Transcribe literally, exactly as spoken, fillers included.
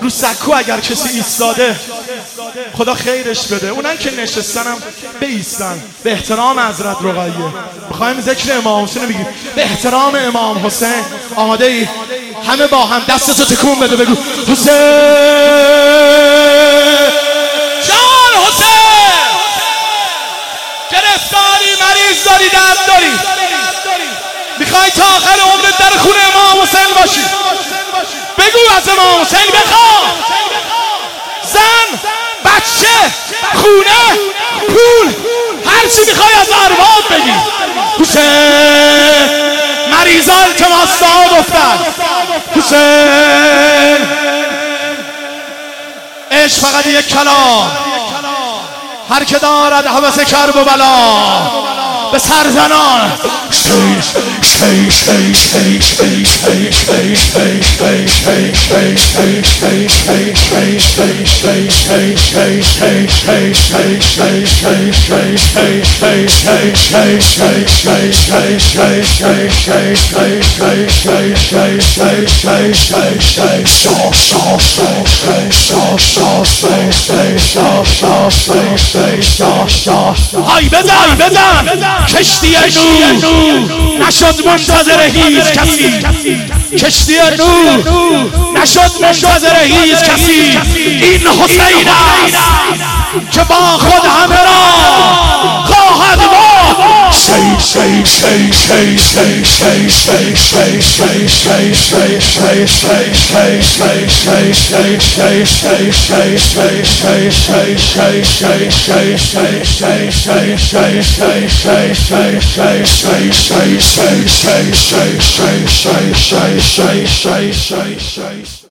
رو سکو اگر کسی ایستاده خدا خیرش بده، اونن که نشستنم بایستن به احترام حضرت رقیه. میخوایم ذکر امام حسین بگیم به احترام امام حسین. آماده ای؟ همه با هم دستتو تکون بده بگو حسین جان، حسین گرفتاری، مریض داری، درد داری، میخوای تا آخر عمرت در خونه امام حسین باشی، بگو از امام حسین بخوا. زن، بچه، خونه، پول، هر چی میخوای از ارباب بگی. حسین مریضا التماس دعا گفتن. حسین عشق فقط یک کلام، هر که دارد هوس کرب و بلا به سرزنان های بزن بزن کشتی نور نشد منتظر هیچ کسی، کشتی نور نشد منتظر هیچ کسی. این حسین است که با خود همه را خواهد برد.